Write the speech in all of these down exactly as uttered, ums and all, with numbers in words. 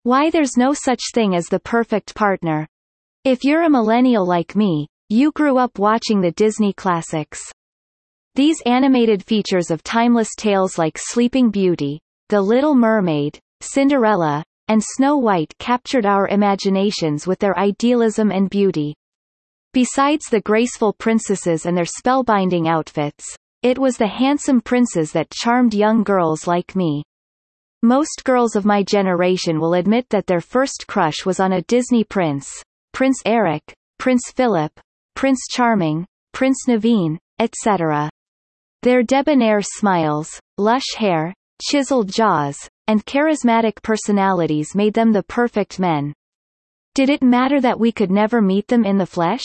Why there's no such thing as the perfect partner. If you're a millennial like me, you grew up watching the Disney classics. These animated features of timeless tales like Sleeping Beauty, The Little Mermaid, Cinderella, and Snow White captured our imaginations with their idealism and beauty. Besides the graceful princesses and their spellbinding outfits, it was the handsome princes that charmed young girls like me. Most girls of my generation will admit that their first crush was on a Disney prince, Prince Eric, Prince Philip, Prince Charming, Prince Naveen, et cetera. Their debonair smiles, lush hair, chiseled jaws, and charismatic personalities made them the perfect men. Did it matter that we could never meet them in the flesh?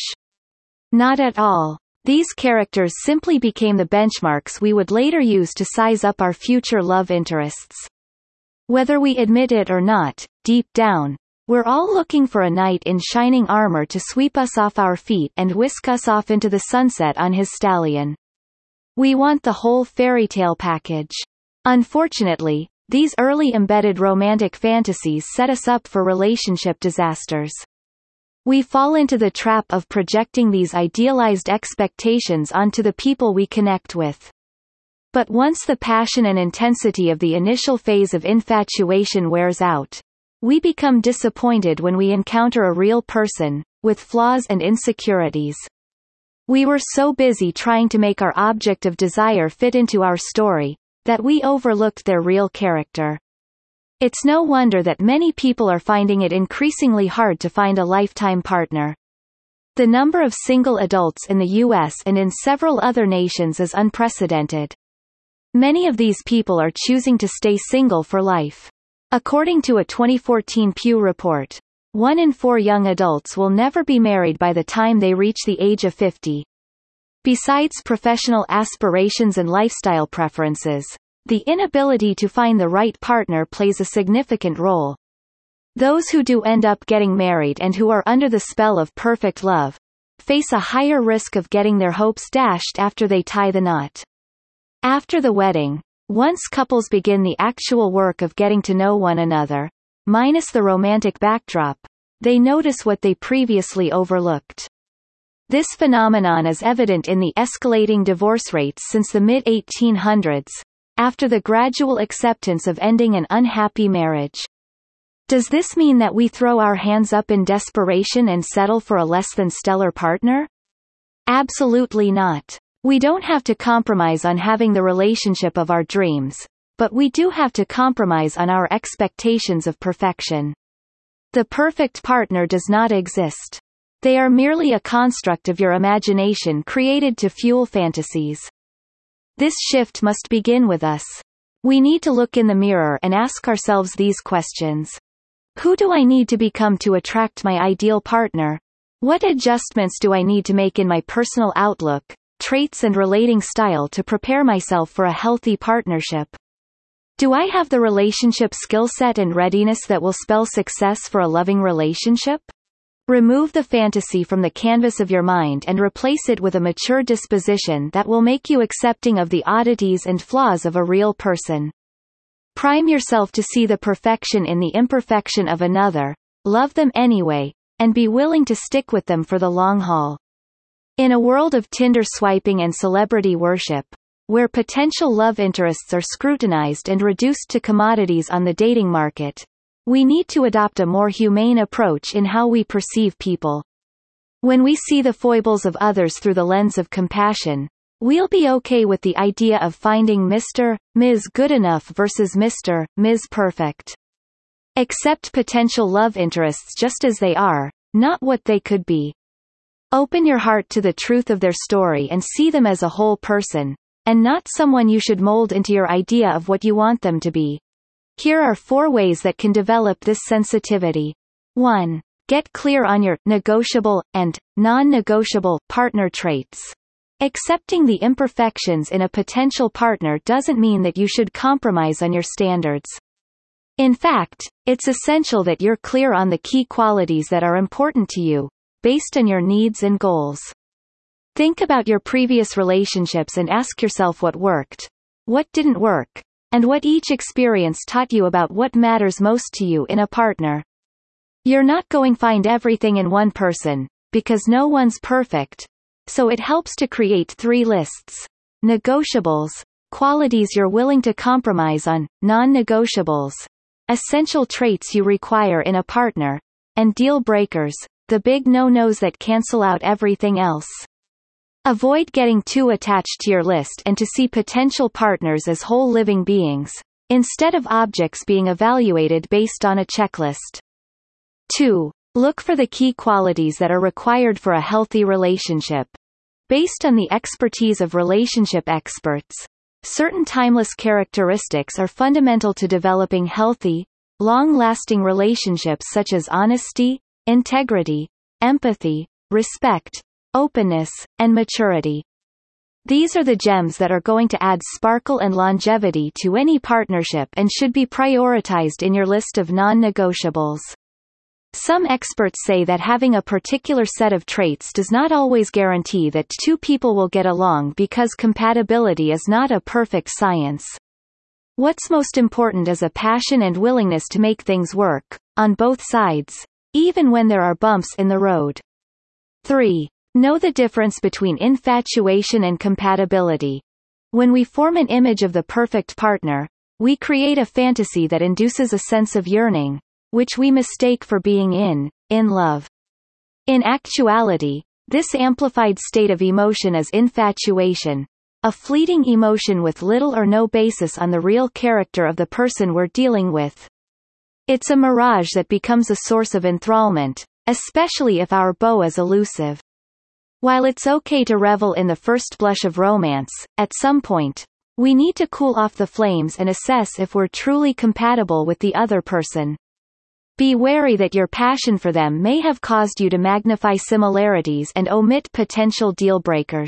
Not at all. These characters simply became the benchmarks we would later use to size up our future love interests. Whether we admit it or not, deep down, we're all looking for a knight in shining armor to sweep us off our feet and whisk us off into the sunset on his stallion. We want the whole fairy tale package. Unfortunately, these early embedded romantic fantasies set us up for relationship disasters. We fall into the trap of projecting these idealized expectations onto the people we connect with. But once the passion and intensity of the initial phase of infatuation wears out, we become disappointed when we encounter a real person, with flaws and insecurities. We were so busy trying to make our object of desire fit into our story, that we overlooked their real character. It's no wonder that many people are finding it increasingly hard to find a lifetime partner. The number of single adults in the U S and in several other nations is unprecedented. Many of these people are choosing to stay single for life. According to a twenty fourteen Pew report, one in four young adults will never be married by the time they reach the age of fifty. Besides professional aspirations and lifestyle preferences, the inability to find the right partner plays a significant role. Those who do end up getting married and who are under the spell of perfect love, face a higher risk of getting their hopes dashed after they tie the knot. After the wedding, once couples begin the actual work of getting to know one another, minus the romantic backdrop, they notice what they previously overlooked. This phenomenon is evident in the escalating divorce rates since the mid eighteen hundreds, after the gradual acceptance of ending an unhappy marriage. Does this mean that we throw our hands up in desperation and settle for a less than stellar partner? Absolutely not. We don't have to compromise on having the relationship of our dreams, but we do have to compromise on our expectations of perfection. The perfect partner does not exist. They are merely a construct of your imagination created to fuel fantasies. This shift must begin with us. We need to look in the mirror and ask ourselves these questions. Who do I need to become to attract my ideal partner? What adjustments do I need to make in my personal outlook, traits and relating style to prepare myself for a healthy partnership? Do I have the relationship skill set and readiness that will spell success for a loving relationship? Remove the fantasy from the canvas of your mind and replace it with a mature disposition that will make you accepting of the oddities and flaws of a real person. Prime yourself to see the perfection in the imperfection of another, love them anyway, and be willing to stick with them for the long haul. In a world of Tinder swiping and celebrity worship, where potential love interests are scrutinized and reduced to commodities on the dating market, we need to adopt a more humane approach in how we perceive people. When we see the foibles of others through the lens of compassion, we'll be okay with the idea of finding Mister, Miz Good Enough versus Mister, Miz Perfect. Accept potential love interests just as they are, not what they could be. Open your heart to the truth of their story and see them as a whole person, and not someone you should mold into your idea of what you want them to be. Here are four ways that can develop this sensitivity. one. Get clear on your negotiable and non-negotiable partner traits. Accepting the imperfections in a potential partner doesn't mean that you should compromise on your standards. In fact, it's essential that you're clear on the key qualities that are important to you, based on your needs and goals. Think about your previous relationships and ask yourself what worked, what didn't work, and what each experience taught you about what matters most to you in a partner. You're not going to find everything in one person, because no one's perfect, so it helps to create three lists. Negotiables, qualities you're willing to compromise on, non-negotiables, essential traits you require in a partner, and deal breakers, the big no-nos that cancel out everything else. Avoid getting too attached to your list and to see potential partners as whole living beings, instead of objects being evaluated based on a checklist. two. Look for the key qualities that are required for a healthy relationship. Based on the expertise of relationship experts, certain timeless characteristics are fundamental to developing healthy, long-lasting relationships such as honesty, integrity, empathy, respect, openness, and maturity. These are the gems that are going to add sparkle and longevity to any partnership and should be prioritized in your list of non-negotiables. Some experts say that having a particular set of traits does not always guarantee that two people will get along because compatibility is not a perfect science. What's most important is a passion and willingness to make things work, on both sides, even when there are bumps in the road. three. Know the difference between infatuation and compatibility. When we form an image of the perfect partner, we create a fantasy that induces a sense of yearning, which we mistake for being in, in love. In actuality, this amplified state of emotion is infatuation, a fleeting emotion with little or no basis on the real character of the person we're dealing with. It's a mirage that becomes a source of enthrallment, especially if our beau is elusive. While it's okay to revel in the first blush of romance, at some point, we need to cool off the flames and assess if we're truly compatible with the other person. Be wary that your passion for them may have caused you to magnify similarities and omit potential deal breakers.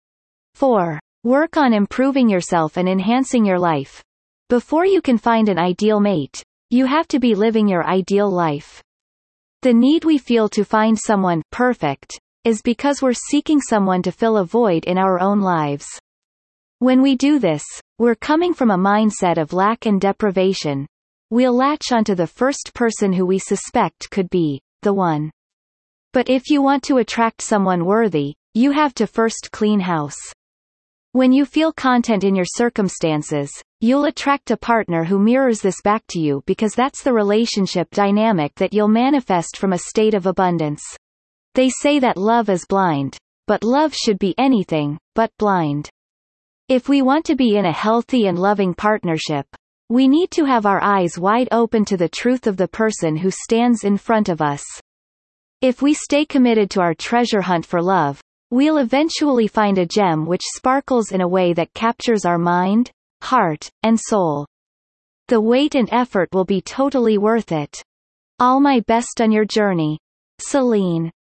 four. Work on improving yourself and enhancing your life. Before you can find an ideal mate, you have to be living your ideal life. The need we feel to find someone perfect is because we're seeking someone to fill a void in our own lives. When we do this, we're coming from a mindset of lack and deprivation. We'll latch onto the first person who we suspect could be the one. But if you want to attract someone worthy, you have to first clean house. When you feel content in your circumstances, you'll attract a partner who mirrors this back to you because that's the relationship dynamic that you'll manifest from a state of abundance. They say that love is blind, but love should be anything but blind. If we want to be in a healthy and loving partnership, we need to have our eyes wide open to the truth of the person who stands in front of us. If we stay committed to our treasure hunt for love, we'll eventually find a gem which sparkles in a way that captures our mind, heart, and soul. The wait and effort will be totally worth it. All my best on your journey. Celine.